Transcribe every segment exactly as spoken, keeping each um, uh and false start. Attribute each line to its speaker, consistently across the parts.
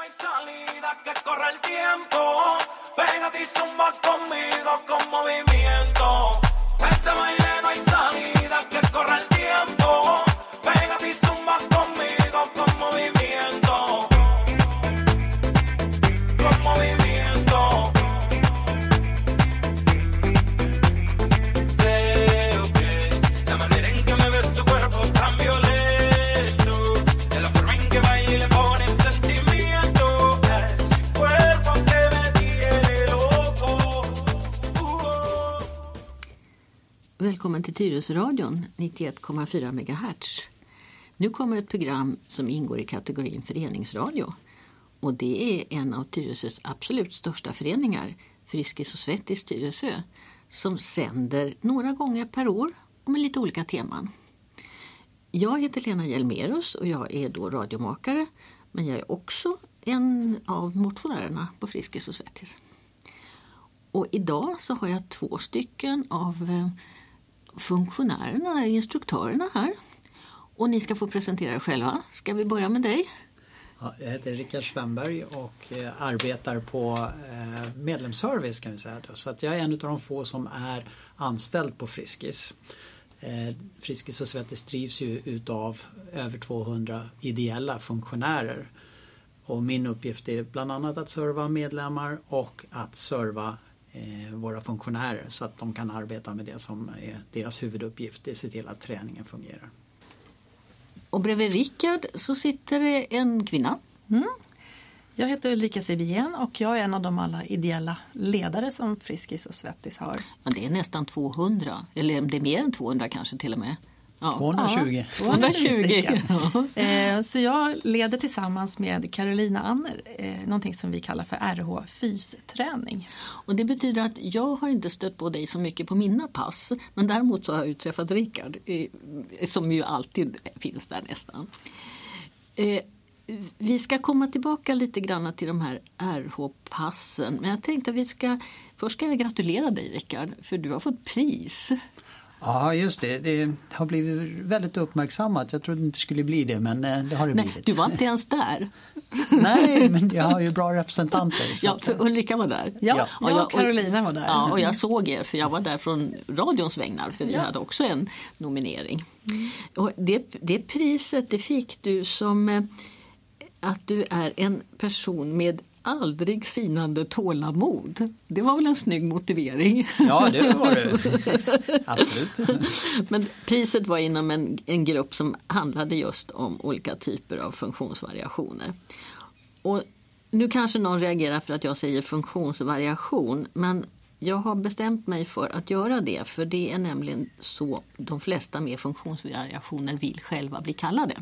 Speaker 1: Välkommen till Tyresöradion nittioett komma fyra megahertz. Nu kommer ett program som ingår i kategorin föreningsradio. Och det är en av Tyresös absolut största föreningar, Friskis och Svettis Tyresö, som sänder några gånger per år och med lite olika teman. Jag heter Lena Hjelmerus och jag är då radiomakare, men jag är också en av motionärerna på Friskis och Svettis. Och idag så har jag två stycken av funktionärerna, instruktörerna här. Och ni ska få presentera er själva. Ska vi börja med dig?
Speaker 2: Ja, jag heter Rickard Svenberg och eh, arbetar på eh, medlemsservice kan vi säga. Då. Så att jag är en av de få som är anställd på Friskis. Eh, Friskis och Svettis drivs ju utav över tvåhundra ideella funktionärer. Och min uppgift är bland annat att serva medlemmar och att serva våra funktionärer så att de kan arbeta med det som är deras huvuduppgift, det är att se till att träningen fungerar.
Speaker 1: Och bredvid Rickard så sitter det en kvinna.
Speaker 3: Mm. Jag heter Ulrika Sibien och jag är en av de alla ideella ledare som Friskis och Svettis har.
Speaker 1: Ja, det är nästan tvåhundra, eller det är mer än tvåhundra kanske till och med.
Speaker 2: Ja. tvåhundratjugo.
Speaker 3: Ja, tvåhundratjugo. Ja. Så jag leder tillsammans med Carolina Anner någonting som vi kallar för R H fysträning.
Speaker 1: Och det betyder att jag har inte stött på dig så mycket på mina pass, men däremot så har jag utträffat Rickard som ju alltid finns där nästan. Vi ska komma tillbaka lite grann till de här R H-passen, men jag tänkte att vi ska, först ska jag gratulera dig Rickard, för du har fått pris.
Speaker 2: Ja, just det. Det har blivit väldigt uppmärksammat. Jag trodde inte det skulle bli det, men det har det
Speaker 1: Nej,
Speaker 2: blivit.
Speaker 1: Du var inte ens där.
Speaker 2: Nej, men jag har ju bra representanter.
Speaker 1: Så ja, för Ulrika var där.
Speaker 3: Ja, ja och jag och Carolina var där.
Speaker 1: Ja, och jag såg er, för jag var där från radions vägnar, för vi ja. hade också en nominering. Mm. Och det, det priset det fick du som att du är en person med aldrig sinande tålamod. Det var väl en snygg motivering.
Speaker 2: Ja, det var det. Absolut.
Speaker 1: Men priset var inom en, en grupp som handlade just om olika typer av funktionsvariationer. Och nu kanske någon reagerar för att jag säger funktionsvariation, men jag har bestämt mig för att göra det, för det är nämligen så de flesta med funktionsvariationer vill själva bli kallade.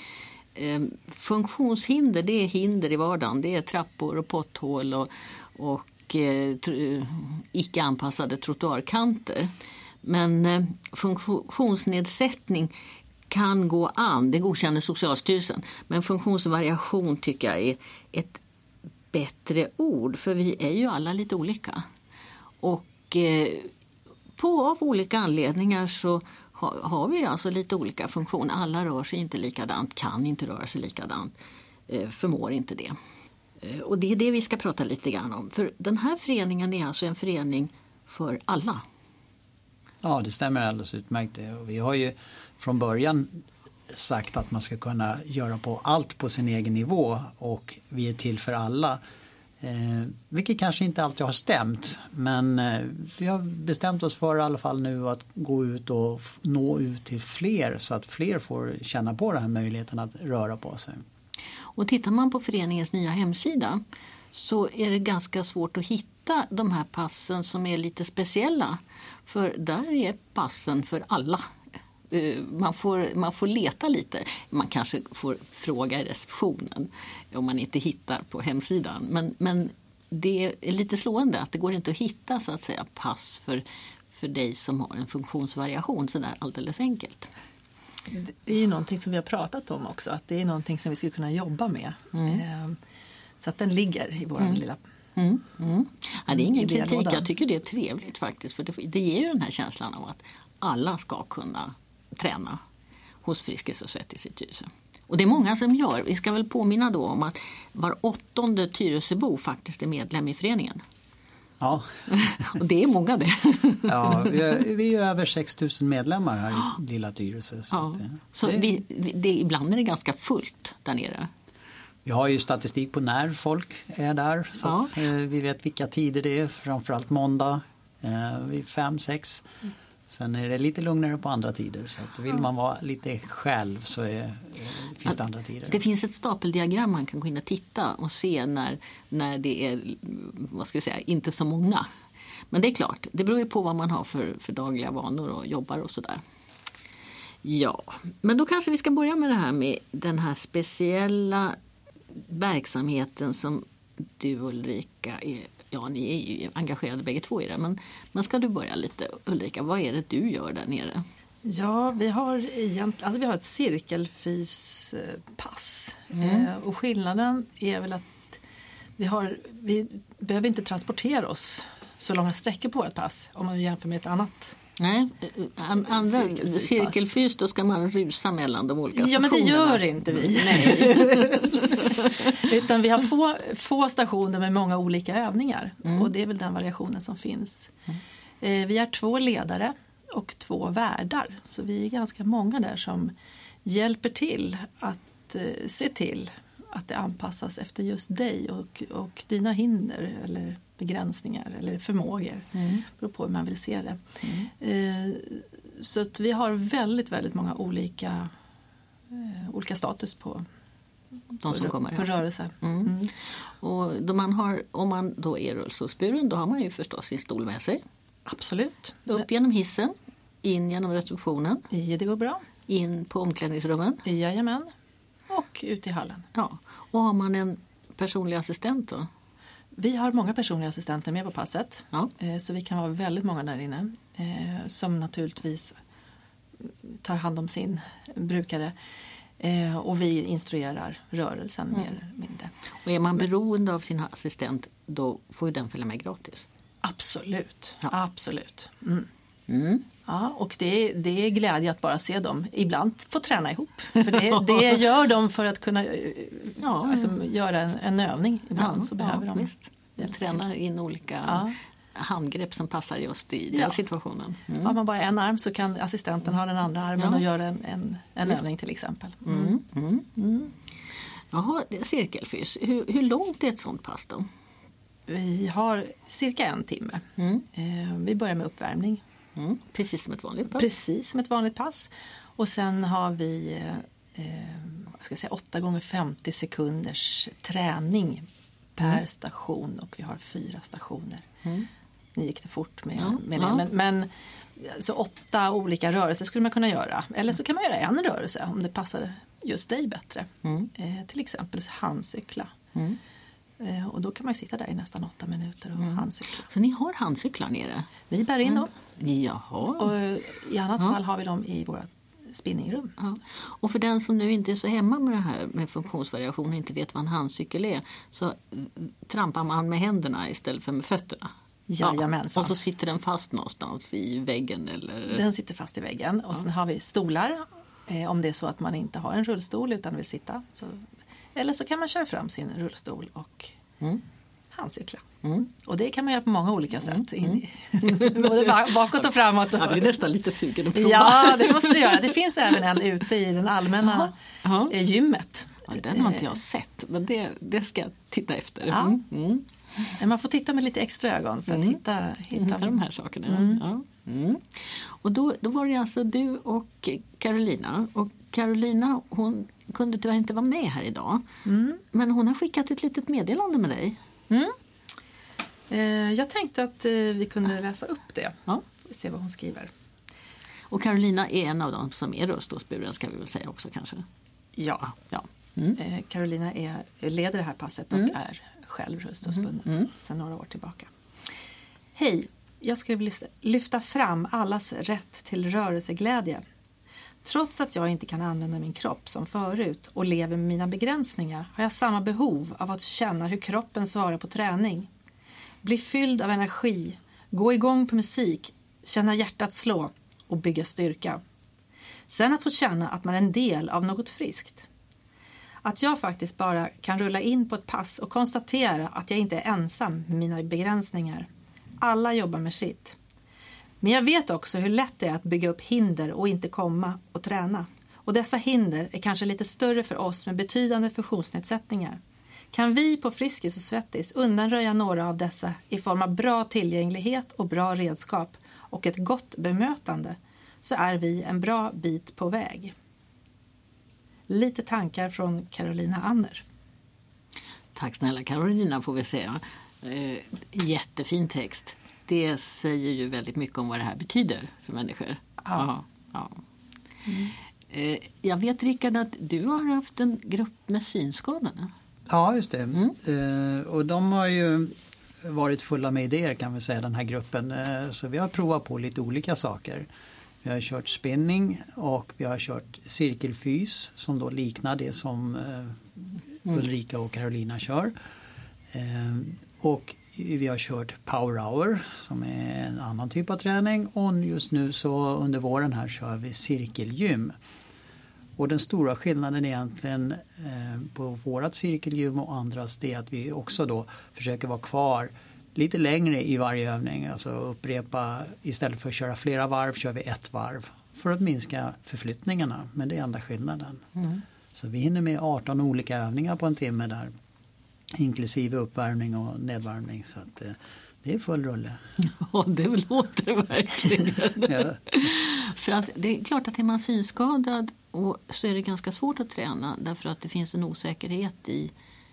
Speaker 1: Funktionshinder, det är hinder i vardagen. Det är trappor och potthål och, och eh, tr- icke anpassade trottoarkanter. Men eh, funktionsnedsättning kan gå an. Det godkänner Socialstyrelsen. Men funktionsvariation tycker jag är ett bättre ord. För vi är ju alla lite olika. Och eh, på av olika anledningar så har vi alltså lite olika funktion. Alla rör sig inte likadant, kan inte röra sig likadant, förmår inte det. Och det är det vi ska prata lite grann om. För den här föreningen är alltså en förening för alla.
Speaker 2: Ja, det stämmer alldeles utmärkt. Vi har ju från början sagt att man ska kunna göra på allt på sin egen nivå och vi är till för alla. Eh, vilket kanske inte alltid har stämt, men eh, vi har bestämt oss för i alla fall nu att gå ut och f- nå ut till fler så att fler får känna på den här möjligheten att röra på sig.
Speaker 1: Och tittar man på föreningens nya hemsida så är det ganska svårt att hitta de här passen som är lite speciella, för där är passen för alla. Man får, man får leta lite. Man kanske får fråga i receptionen om man inte hittar på hemsidan. Men, men det är lite slående att det går inte att hitta så att säga pass för, för dig som har en funktionsvariation så där alldeles enkelt.
Speaker 3: Det är ju någonting som vi har pratat om också. Att det är någonting som vi skulle kunna jobba med. Mm. Så att den ligger i vår mm. lilla...
Speaker 1: Mm. Mm. Ja, det är ingen kritik. Jag tycker det är trevligt faktiskt. För det, det ger ju den här känslan av att alla ska kunna träna hos Friskis och Svettis i Tyresö. Och det är många som gör. Vi ska väl påminna då om att var åttonde Tyresöbo faktiskt är medlem i föreningen.
Speaker 2: Ja.
Speaker 1: Och det är många det.
Speaker 2: Ja, vi är, vi är över sex tusen medlemmar här i lilla Tyresö. Så,
Speaker 1: ja.
Speaker 2: att,
Speaker 1: så
Speaker 2: det,
Speaker 1: vi, det, ibland är det ganska fullt där nere.
Speaker 2: Vi har ju statistik på när folk är där. Så
Speaker 1: ja.
Speaker 2: att, eh, vi vet vilka tider det är. Framförallt måndag eh, vid fem, sex. Mm. Sen är det lite lugnare på andra tider. Så att vill man vara lite själv så är, eh, finns det andra tider.
Speaker 1: Det finns ett stapeldiagram man kan gå in och titta och se när, när det är, vad ska jag säga, inte så många. Men det är klart, det beror ju på vad man har för, för dagliga vanor och jobbar och sådär. Ja, men då kanske vi ska börja med det här med den här speciella verksamheten som du, Ulrika, är, ja, ni är ju engagerade bägge två i det, men, men ska du börja lite, Ulrika, vad är det du gör där nere?
Speaker 3: Ja, vi har, egent, alltså vi har ett cirkelfyspass mm. eh, och skillnaden är väl att vi, har, vi behöver inte transportera oss så långa sträckor på ett pass om man jämför med ett annat.
Speaker 1: Nej, andra cirkelfys, cirkelfys då ska man rusa mellan de olika
Speaker 3: stationerna. Ja, men det gör inte vi. Nej. Utan vi har få, få stationer med många olika övningar. Mm. Och det är väl den variationen som finns. Mm. Eh, vi är två ledare och två värdar. Så vi är ganska många där som hjälper till att eh, se till att det anpassas efter just dig och, och dina hinder eller begränsningar eller förmågor. Mm. Beror på hur man vill se det. Mm. Eh, så att vi har väldigt, väldigt många olika, eh, olika status på,
Speaker 1: de som
Speaker 3: på,
Speaker 1: kommer,
Speaker 3: på
Speaker 1: ja.
Speaker 3: rörelse.
Speaker 1: Mm. Mm. Och då man har, om man då är rullstolsburen, då har man ju förstås sin stol med sig.
Speaker 3: Absolut.
Speaker 1: Upp genom hissen, in genom receptionen.
Speaker 3: Ja, det går bra.
Speaker 1: In på omklädningsrummen.
Speaker 3: Jajamän. Och ut i hallen.
Speaker 1: Ja. Och har man en personlig assistent då?
Speaker 3: Vi har många personliga assistenter med på passet.
Speaker 1: Ja.
Speaker 3: Så vi kan vara väldigt många där inne. Som naturligtvis tar hand om sin brukare. Och vi instruerar rörelsen mm. mer eller mindre.
Speaker 1: Och är man beroende av sin assistent, då får ju den följa med gratis?
Speaker 3: Absolut.
Speaker 1: Ja.
Speaker 3: Absolut. Mm.
Speaker 1: Mm.
Speaker 3: Ja, och det, det är glädje att bara se dem ibland få träna ihop. För det, det gör de för att kunna ja, alltså, göra en, en övning. Ibland
Speaker 1: ja,
Speaker 3: så behöver
Speaker 1: ja,
Speaker 3: de.
Speaker 1: Visst. De tränar in olika ja. handgrepp som passar just i den
Speaker 3: ja.
Speaker 1: situationen. Mm.
Speaker 3: Har man bara en arm så kan assistenten ha den andra armen ja. och göra en, en, en övning till exempel. Mm.
Speaker 1: Mm. Mm. Mm. Jaha, cirkelfys. Hur, hur långt är ett sånt pass då?
Speaker 3: Vi har cirka en timme. Mm. Eh, vi börjar med uppvärmning.
Speaker 1: Mm, precis som ett vanligt pass.
Speaker 3: Precis som ett vanligt pass. Och sen har vi eh, jag ska säga åtta gånger femtio sekunders träning per mm. station. Och vi har fyra stationer. Mm. Nu gick det fort med,
Speaker 1: ja,
Speaker 3: med
Speaker 1: ja.
Speaker 3: det. Men, men så åtta olika rörelser skulle man kunna göra. Eller så kan man göra en rörelse om det passar just dig bättre. Mm. Eh, till exempel handcykla. Mm. Eh, och då kan man sitta där i nästan åtta minuter och mm. handcykla.
Speaker 1: Så ni har handcyklar nere?
Speaker 3: Vi bär in dem.
Speaker 1: Mm. Jaha.
Speaker 3: Och i annat ja. fall har vi dem i våra spinningrum.
Speaker 1: Ja. Och för den som nu inte är så hemma med det här med funktionsvariation och inte vet vad en handcykel är, så trampar man med händerna istället för med fötterna.
Speaker 3: Jajamensan.
Speaker 1: Ja. Och så sitter den fast någonstans i väggen? Eller?
Speaker 3: Den sitter fast i väggen. Och ja. sen har vi stolar. Eh, om det är så att man inte har en rullstol utan vill sitta. Så, eller så kan man köra fram sin rullstol och mm. handcykla. Mm. Och det kan man göra på många olika sätt. Mm. Både bakåt och framåt.
Speaker 1: Ja, det är nästan lite sugen att prova.
Speaker 3: Ja, det måste du göra. Det finns även en ute i den allmänna Aha. gymmet.
Speaker 1: Ja, den har inte jag sett, men det, det ska jag titta efter.
Speaker 3: Ja.
Speaker 1: Mm. Mm.
Speaker 3: Man får titta med lite extra ögon för att mm. hitta, hitta...
Speaker 1: hitta de här sakerna. Mm. Ja. Mm. Och då, då var det alltså du och Carolina. Och Carolina, hon kunde tyvärr inte vara med här idag. Mm. Men hon har skickat ett litet meddelande med dig.
Speaker 3: Mm. Eh, jag tänkte att eh, vi kunde läsa upp det.
Speaker 1: Ja.
Speaker 3: Får se vad hon skriver.
Speaker 1: Och Carolina är en av dem som är rullstolsburen, ska vi väl säga också kanske.
Speaker 3: Ja.
Speaker 1: ja.
Speaker 3: Mm. Eh, Carolina är, leder det här passet och mm. är själv rullstolsbunden mm. Mm. sedan några år tillbaka. Hej, jag skulle vilja lyfta fram allas rätt till rörelseglädje. Trots att jag inte kan använda min kropp som förut och lever med mina begränsningar har jag samma behov av att känna hur kroppen svarar på träning. Bli fylld av energi, gå igång på musik, känna hjärtat slå och bygga styrka. Sen att få känna att man är en del av något friskt. Att jag faktiskt bara kan rulla in på ett pass och konstatera att jag inte är ensam med mina begränsningar. Alla jobbar med sitt. Men jag vet också hur lätt det är att bygga upp hinder och inte komma och träna. Och dessa hinder är kanske lite större för oss med betydande funktionsnedsättningar. Kan vi på Friskis och Svettis undanröja några av dessa i form av bra tillgänglighet och bra redskap och ett gott bemötande, så är vi en bra bit på väg. Lite tankar från Carolina Anner.
Speaker 1: Tack snälla Carolina, får vi säga. Eh, jättefin text. Det säger ju väldigt mycket om vad det här betyder för människor.
Speaker 3: Ja.
Speaker 1: Ja. Mm. Eh, jag vet, Rickard, att du har haft en grupp med synskadade.
Speaker 2: Ja, just det.
Speaker 1: Mm.
Speaker 2: Eh, och de har ju varit fulla med idéer, kan vi säga, den här gruppen. Eh, så vi har provat på lite olika saker. Vi har kört spinning och vi har kört cirkelfys som då liknar det som eh, Ulrika och Carolina kör. Eh, och vi har kört power hour som är en annan typ av träning, och just nu så under våren här kör vi cirkelgym. Och den stora skillnaden egentligen eh, på vårat cirkelgym och andras, det är att vi också då försöker vara kvar lite längre i varje övning. Alltså upprepa, istället för att köra flera varv kör vi ett varv för att minska förflyttningarna. Men det är enda skillnaden. Mm. Så vi hinner med arton olika övningar på en timme där. Inklusive uppvärmning och nedvärmning. Så att, eh, det är full rulle.
Speaker 1: Ja, det låter det verkligen. Ja. För att det är klart att är man synskadad och så är det ganska svårt att träna. Därför att det finns en osäkerhet i,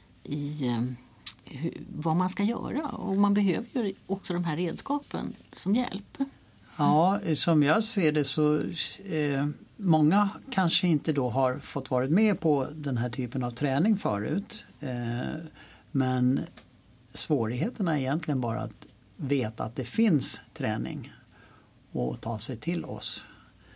Speaker 1: i eh, hur, vad man ska göra. Och man behöver ju också de här redskapen som hjälp.
Speaker 2: Ja, som jag ser det så eh, många kanske inte då har fått varit med på den här typen av träning förut. Eh, men svårigheterna är egentligen bara att veta att det finns träning och ta sig till oss.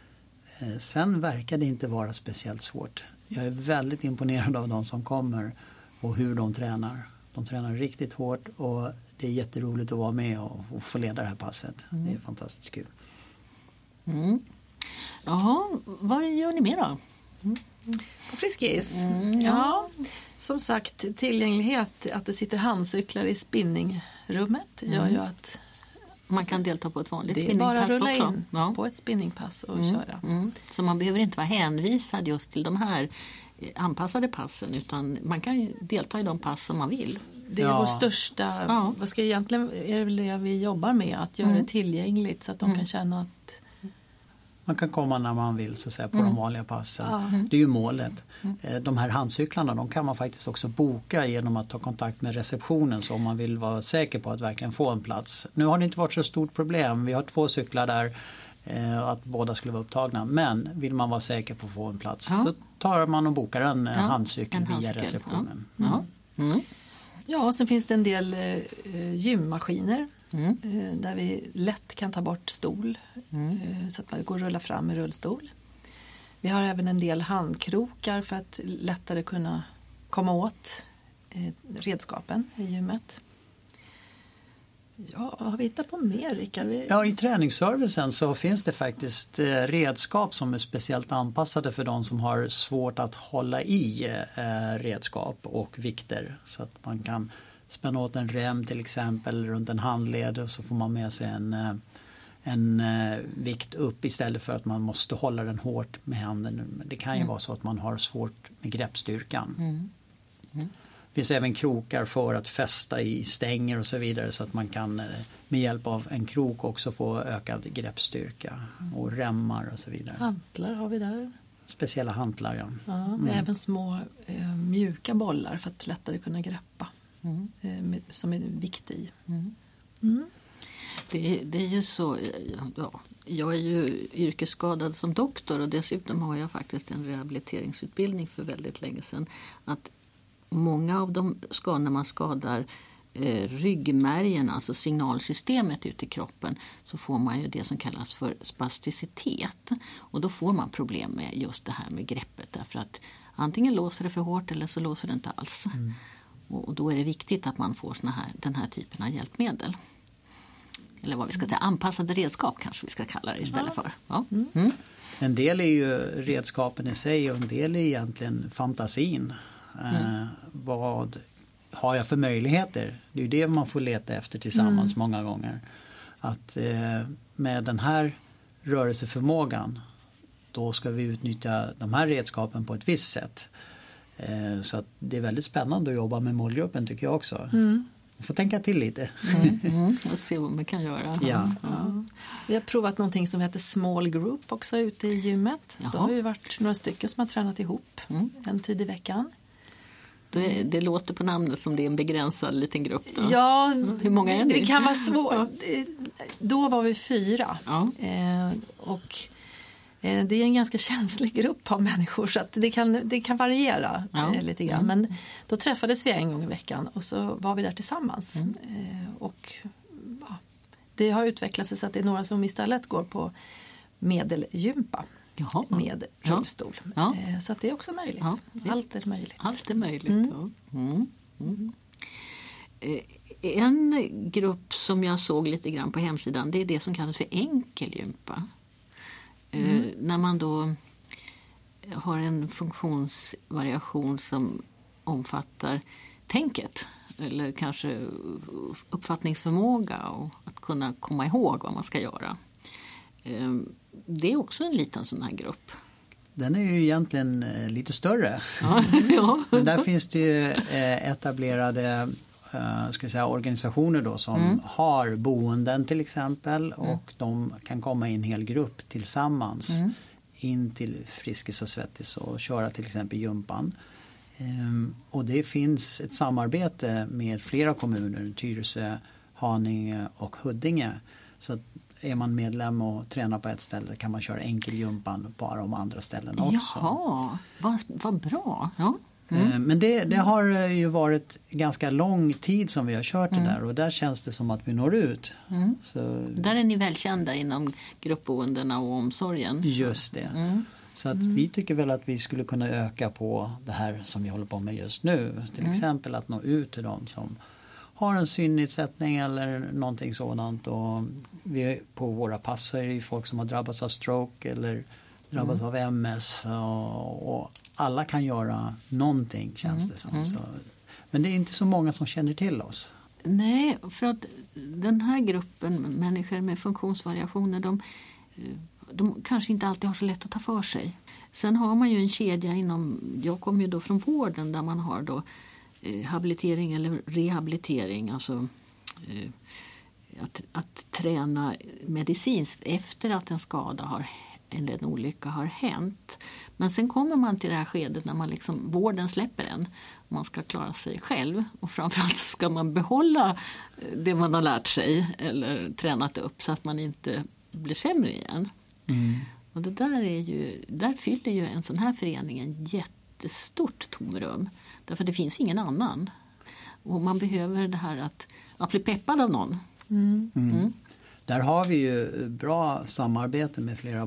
Speaker 2: Eh, sen verkar det inte vara speciellt svårt. Jag är väldigt imponerad av de som kommer och hur de tränar. De tränar riktigt hårt och det är jätteroligt att vara med och, och få leda det här passet. Mm. Det är fantastiskt kul.
Speaker 1: Mm. Jaha, vad gör ni mer då?
Speaker 3: Mm. På Friskis?
Speaker 1: Mm, ja.
Speaker 3: ja, som sagt, tillgänglighet, att det sitter handcyklar i spinningrummet mm. gör ju att
Speaker 1: man kan delta på ett vanligt
Speaker 3: det
Speaker 1: spinningpass också.
Speaker 3: Det är bara att rulla in ja. på ett spinningpass och
Speaker 1: mm.
Speaker 3: köra.
Speaker 1: Mm. Så man behöver inte vara hänvisad just till de här anpassade passen, utan man kan ju delta i de pass som man vill.
Speaker 3: Det är ja. vår största, ja. vad ska egentligen är det väl det vi jobbar med, att göra mm. det tillgängligt så att de mm. kan känna att
Speaker 2: man kan komma när man vill så att säga, på mm. de vanliga passen.
Speaker 3: Mm.
Speaker 2: Det är ju målet. Mm. De här handcyklarna, de kan man faktiskt också boka genom att ta kontakt med receptionen, så om man vill vara säker på att verkligen få en plats. Nu har det inte varit så stort problem. Vi har två cyklar där, eh, att båda skulle vara upptagna. Men vill man vara säker på att få en plats, ja. då tar man och bokar en ja, handcykel en via receptionen.
Speaker 3: Ja. Mm. Mm. ja, och sen finns det en del eh, gymmaskiner. Mm. Där vi lätt kan ta bort stol mm. så att man går och rulla fram i rullstol. Vi har även en del handkrokar för att lättare kunna komma åt redskapen i gymmet. Ja, har vi hittat på mer, Rickard?
Speaker 2: Ja, i träningsservicen så finns det faktiskt redskap som är speciellt anpassade för de som har svårt att hålla i redskap och vikter, så att man kan spänna åt en rem till exempel runt en handled, och så får man med sig en, en vikt upp istället för att man måste hålla den hårt med handen. Det kan ju mm. vara så att man har svårt med greppstyrkan. Mm. Mm. Det finns även krokar för att fästa i stänger och så vidare, så att man kan med hjälp av en krok också få ökad greppstyrka och remmar och så vidare.
Speaker 3: Hantlar har vi där.
Speaker 2: Speciella hantlar, ja.
Speaker 3: ja mm. Även små eh, mjuka bollar för att lättare kunna greppa. Mm. Med, som är vikt i. Mm.
Speaker 1: Mm. Det, det är ju så, ja, jag är ju yrkesskadad som doktor, och dessutom har jag faktiskt en rehabiliteringsutbildning för väldigt länge sedan. Att många av de skador man skadar eh, ryggmärgen, alltså signalsystemet ute i kroppen, så får man ju det som kallas för spasticitet. Och då får man problem med just det här med greppet, därför att antingen låser det för hårt eller så låser det inte alls. Mm. Och då är det viktigt att man får såna här, den här typen av hjälpmedel. Eller vad vi ska säga, anpassade redskap kanske vi ska kalla det istället ja. för. Ja. Mm. Mm.
Speaker 2: En del är ju redskapen i sig och en del är egentligen fantasin. Mm. Eh, vad har jag för möjligheter? Det är ju det man får leta efter tillsammans mm. många gånger. Att eh, med den här rörelseförmågan då ska vi utnyttja de här redskapen på ett visst sätt. Eh, så att det är väldigt spännande att jobba med målgruppen tycker jag också. Mm. Man får tänka till lite.
Speaker 1: Mm. Mm. Och se vad man kan göra.
Speaker 2: Ja.
Speaker 3: Ja. Vi har provat någonting som heter small group också ute i gymmet. Jaha. Då har vi varit några stycken som har tränat ihop mm. en tid i veckan.
Speaker 1: Det, det låter på namnet som det är en begränsad liten grupp. Då.
Speaker 3: Ja,
Speaker 1: hur många är ni?
Speaker 3: Det kan vara svårt. Då var vi fyra.
Speaker 1: Ja.
Speaker 3: Eh, och eh, det är en ganska känslig grupp av människor så att det kan, det kan variera ja. eh, lite grann. Men då träffades vi en gång i veckan och så var vi där tillsammans. Mm. Eh, och ja, det har utvecklat sig så att det är några som istället går på medelgympa.
Speaker 1: Jaha.
Speaker 3: Med rullstol.
Speaker 1: Ja.
Speaker 3: Ja. Så att det är också möjligt. Ja, allt är möjligt.
Speaker 1: Allt är möjligt. Mm. Ja. Mm. Mm. En grupp som jag såg lite grann på hemsidan, det är det som kallas för enkelgympa. Mm. Eh, när man då har en funktionsvariation som omfattar tänket eller kanske uppfattningsförmåga och att kunna komma ihåg vad man ska göra. Eh, det är också en liten sån här grupp.
Speaker 2: Den är ju egentligen lite större.
Speaker 1: Ja, ja.
Speaker 2: Men där finns det ju etablerade ska jag säga, organisationer då som mm. har boenden till exempel och mm. de kan komma i en hel grupp tillsammans mm. in till Friskis och Svettis och köra till exempel gympan. Ehm, och det finns ett samarbete med flera kommuner, Tyresö, Haninge och Huddinge. Så att är man medlem och tränar på ett ställe kan man köra enkelgympan på de andra ställena också.
Speaker 1: Jaha, vad, vad bra. Ja. Mm.
Speaker 2: Men det, det har ju varit ganska lång tid som vi har kört mm. det där och där känns det som att vi når ut. Mm. Så,
Speaker 1: där är ni välkända inom gruppboendena och omsorgen.
Speaker 2: Just det. Mm. Så att mm. vi tycker väl att vi skulle kunna öka på det här som vi håller på med just nu. Till mm. exempel att nå ut till dem som har en synnedsättning eller någonting sådant. Och vi, på våra pass så är det folk som har drabbats av stroke eller drabbats mm. av M S och, och alla kan göra någonting känns mm. det som. Mm. Så, men det är inte så många som känner till oss.
Speaker 1: Nej, för att den här gruppen människor med funktionsvariationer de, de kanske inte alltid har så lätt att ta för sig. Sen har man ju en kedja inom, jag kommer ju då från vården där man har då eh, habilitering eller rehabilitering, alltså eh, att, att träna medicinskt efter att en skada har eller en olycka har hänt. Men sen kommer man till det här skedet när man liksom, vården släpper en. Man ska klara sig själv och framförallt ska man behålla det man har lärt sig eller tränat upp så att man inte blir sämre igen. Mm. Och det där är ju, där fyller ju en sån här förening en jättestort tomrum. Därför det finns ingen annan. Och man behöver det här att, att bli peppad av någon.
Speaker 2: Mm. Mm. Mm. Där har vi ju bra samarbete med flera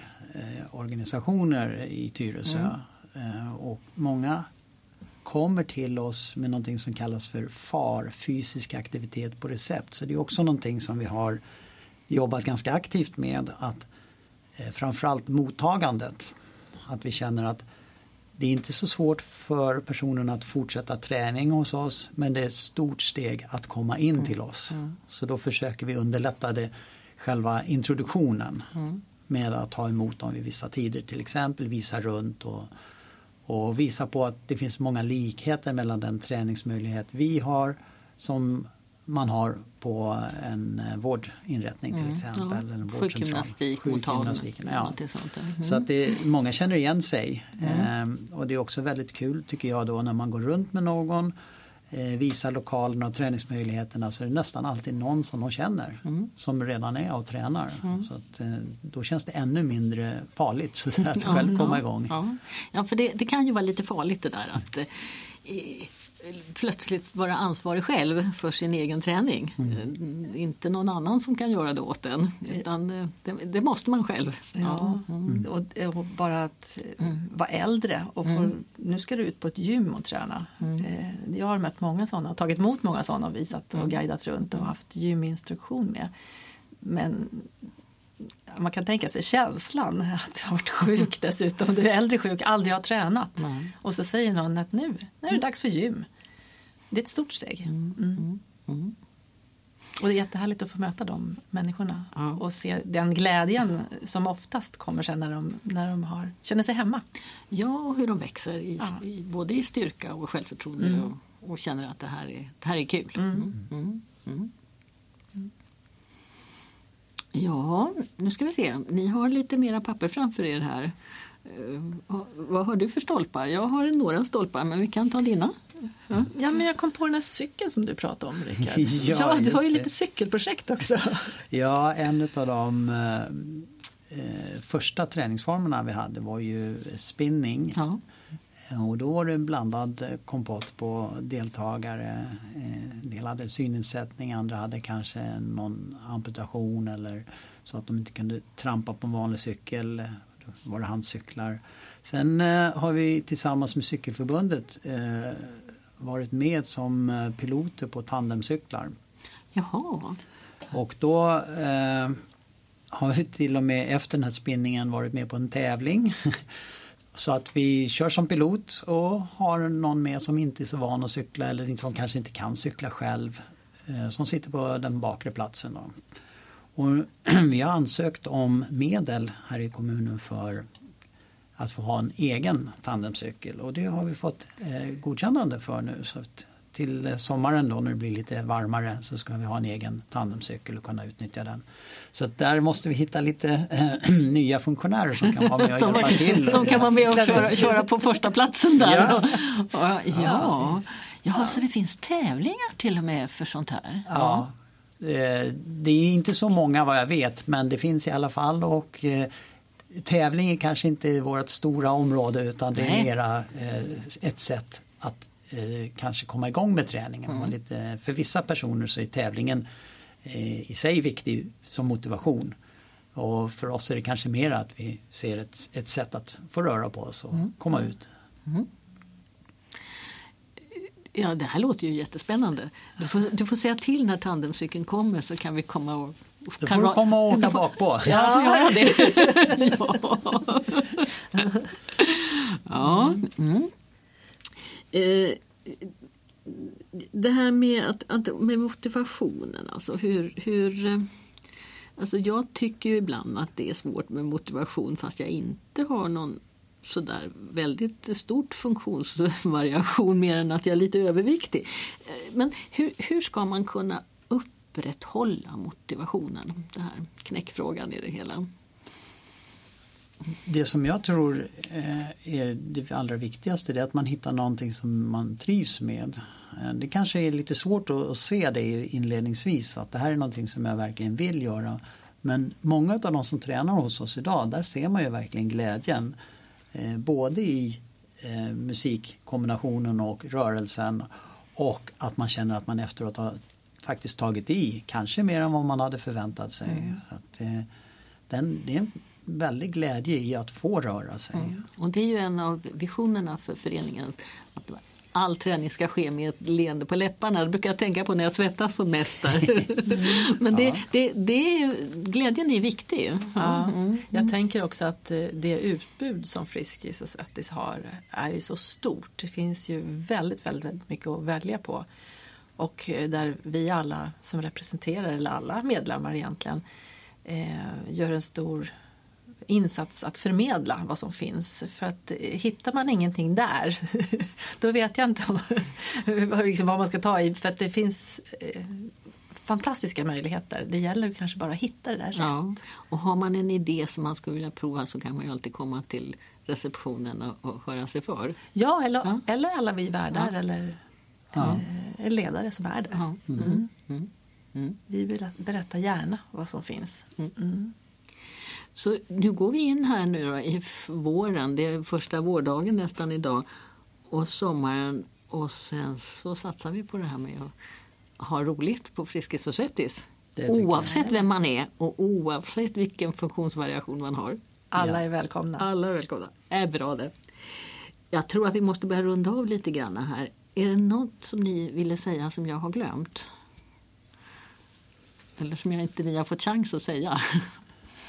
Speaker 2: vårdorganisationer i Tyresö. Mm. Och många kommer till oss med någonting som kallas för F A R, fysisk aktivitet på recept. Så det är också någonting som vi har jobbat ganska aktivt med. Att framförallt mottagandet. Att vi känner att det är inte så svårt för personen att fortsätta träning hos oss, men det är ett stort steg att komma in till oss. Mm. Så då försöker vi underlätta det, själva introduktionen mm. med att ta emot dem vid vissa tider, till exempel visa runt och, och visa på att det finns många likheter mellan den träningsmöjlighet vi har som man har på en vårdinrättning till exempel. Mm, ja. Eller en
Speaker 1: Sjukgymnastik,
Speaker 2: Sjukgymnastiken, ja.
Speaker 1: Mm.
Speaker 2: Så att det, många känner igen sig. Mm. Ehm, och det är också väldigt kul tycker jag då när man går runt med någon, eh, visar lokalerna och träningsmöjligheterna, så är det nästan alltid någon som de känner mm. som redan är och tränar. Mm. Så att, eh, då känns det ännu mindre farligt så att
Speaker 1: ja,
Speaker 2: själv komma
Speaker 1: ja,
Speaker 2: igång.
Speaker 1: Ja, ja för det, det kan ju vara lite farligt det där att eh, plötsligt vara ansvarig själv för sin egen träning. Mm. Inte någon annan som kan göra det åt en. Utan det, det måste man själv.
Speaker 3: Ja, mm. och, och bara att mm. vara äldre och få, mm. nu ska du ut på ett gym och träna. Mm. Jag har mött många sådana, tagit emot många sådana och visat och guidat runt och haft gyminstruktion med. Men man kan tänka sig känslan att du har varit sjuk dessutom. Du är äldre sjuk, aldrig har tränat. Mm. Och så säger någon att nu, nu är det dags för gym. Det är ett stort steg. Mm. Mm. Mm. Och det är jättehärligt att få möta de människorna. Ja. Och se den glädjen som oftast kommer sen när de, när de har, känner sig hemma.
Speaker 1: Ja, och hur de växer i, ja. i, både i styrka och självförtroende. Mm. Och, och känner att det här är, det här är kul. Mm. Mm. Mm. Mm. Mm. Ja, nu ska vi se. Ni har lite mera papper framför er här. Uh, vad har du för stolpar? Jag har några stolpar, men vi kan ta dina.
Speaker 3: Ja. ja, men jag kom på den här cykeln som du pratade om, Rickard. ja, ja, du har ju det. Lite cykelprojekt också.
Speaker 2: Ja, en av de eh, första träningsformerna vi hade var ju spinning. Ja. Och då var det en blandad kompott på deltagare. En del hade synnedsättning, andra hade kanske någon amputation eller så att de inte kunde trampa på en vanlig cykel. Då var det handcyklar. Sen eh, har vi tillsammans med Cykelförbundet eh, varit med som piloter på tandemcyklar.
Speaker 1: Jaha.
Speaker 2: Och då eh, har vi till och med efter den här spinningen varit med på en tävling. Så att vi kör som pilot och har någon med som inte är så van att cykla eller som kanske inte kan cykla själv. Eh, som sitter på den bakre platsen då. Och vi har ansökt om medel här i kommunen för att få ha en egen tandemcykel. Och det har vi fått eh, godkännande för nu. Så att till sommaren då när det blir lite varmare så ska vi ha en egen tandemcykel och kunna utnyttja den. Så att där måste vi hitta lite äh, nya funktionärer som kan vara med och hjälpa till.
Speaker 1: Som kan vara med och köra, köra på första platsen där. Ja, och, och, ja. ja. ja så det finns tävlingar till och med för sånt här.
Speaker 2: Ja, ja. Eh, det är inte så många vad jag vet, men det finns i alla fall. Och eh, tävling är kanske inte vårt stora område, utan det är Nej. mera eh, ett sätt att eh, kanske komma igång med träningen. Mm. Lite, för vissa personer så är tävlingen i sig viktig som motivation. Och för oss är det kanske mer att vi ser ett, ett sätt att få röra på oss och mm. komma ut. Mm.
Speaker 1: Ja, det här låter ju jättespännande. Du får, du får säga till när tandemcykeln kommer så kan vi komma och...
Speaker 2: Du får du komma och åka bak på.
Speaker 1: Ja, får göra det. ja. ja. Mm. Eh, Det här med, att, att, med motivationen, alltså hur, hur alltså jag tycker ju ibland att det är svårt med motivation fast jag inte har någon sådär väldigt stort funktionsvariation mer än att jag är lite överviktig. Men hur, hur ska man kunna upprätthålla motivationen? Det här knäckfrågan i det hela.
Speaker 2: Det som jag tror är det allra viktigaste är att man hittar någonting som man trivs med. Det kanske är lite svårt att se det inledningsvis, att det här är någonting som jag verkligen vill göra. Men många av de som tränar hos oss idag, där ser man ju verkligen glädjen. Både i musikkombinationen och rörelsen, och att man känner att man efteråt har faktiskt tagit i, kanske mer än vad man hade förväntat sig. Mm. Så att, den, det är en väldigt glädje i att få röra sig. Mm.
Speaker 1: Och det är ju en av visionerna för föreningen, att all träning ska ske med ett leende på läpparna. Det brukar jag tänka på när jag svettas som mest där. mm. Men det, ja. det, det är, glädjen är viktig.
Speaker 3: Ja. Mm. Jag tänker också att det utbud som Friskis och Svettis har är ju så stort. Det finns ju väldigt, väldigt, väldigt mycket att välja på. Och där vi alla som representerar, eller alla medlemmar egentligen, eh, gör en stor insats att förmedla vad som finns. För att hittar man ingenting där, då vet jag inte om, liksom vad man ska ta i. För att det finns eh, fantastiska möjligheter. Det gäller kanske bara att hitta det där rätt.
Speaker 1: Ja. Och har man en idé som man skulle vilja prova, så kan man ju alltid komma till receptionen och, och höra sig för.
Speaker 3: Ja, eller, ja. eller alla vi värdar ja. eller ja. eh, ledare som är där. Ja. Mm. Mm. Mm. Mm. Vi berättar gärna vad som finns. Mm. Mm.
Speaker 1: Så nu går vi in här nu då, i våren, det är första vårdagen nästan idag, och sommaren, och sen så satsar vi på det här med att ha roligt på Friskis och Svettis. Oavsett vem man är och oavsett vilken funktionsvariation man har.
Speaker 3: Alla ja. är välkomna.
Speaker 1: Alla är välkomna. Är bra det. Jag tror att vi måste börja runda av lite grann här. Är det något som ni ville säga som jag har glömt? Eller som jag inte ni har fått chans att säga?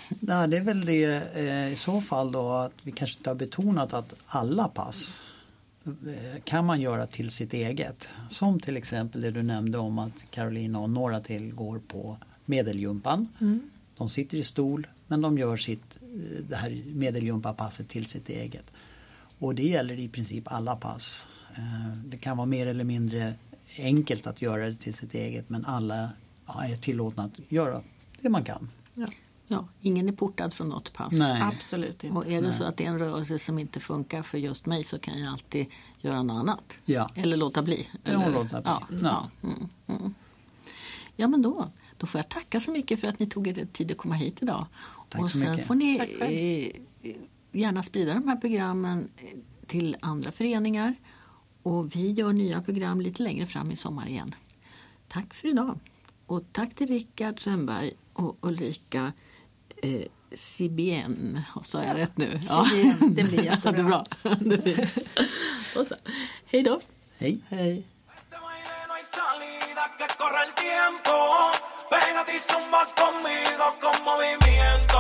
Speaker 2: Nej, det är väl det eh, i så fall då att vi kanske inte har betonat att alla pass eh, kan man göra till sitt eget. Som till exempel det du nämnde om att Carolina och några till går på medeljumpan. Mm. De sitter i stol men de gör sitt, det här medeljumpapasset till sitt eget. Och det gäller i princip alla pass. Eh, det kan vara mer eller mindre enkelt att göra det till sitt eget men alla ja, är tillåtna att göra det man kan.
Speaker 3: Ja.
Speaker 1: Ja, ingen är portad från något pass.
Speaker 2: Nej.
Speaker 3: Absolut inte.
Speaker 1: Och är det
Speaker 2: Nej.
Speaker 1: så att det är en rörelse som inte funkar för just mig så kan jag alltid göra något annat.
Speaker 2: Ja.
Speaker 1: Eller låta bli.
Speaker 2: Eller
Speaker 1: Eller,
Speaker 2: låta bli.
Speaker 1: Ja,
Speaker 2: Ja.
Speaker 1: ja, mm, mm. ja, men då, då får jag tacka så mycket för att ni tog er tid att komma hit idag.
Speaker 2: Tack
Speaker 1: och
Speaker 2: så
Speaker 1: sen
Speaker 2: mycket.
Speaker 1: får ni
Speaker 3: Tack själv.
Speaker 1: eh, gärna sprida de här programmen till andra föreningar. Och vi gör nya program lite längre fram i sommar igen. Tack för idag. Och tack till Rickard Svenberg och Ulrika eh, Sibien. Sa jag rätt nu?
Speaker 3: Sibien, det blir jättebra.
Speaker 1: Det är bra. Det är fint. Och så, hej då.
Speaker 2: Hej.
Speaker 1: Hej.
Speaker 4: Pégate y zumba conmigo con movimiento.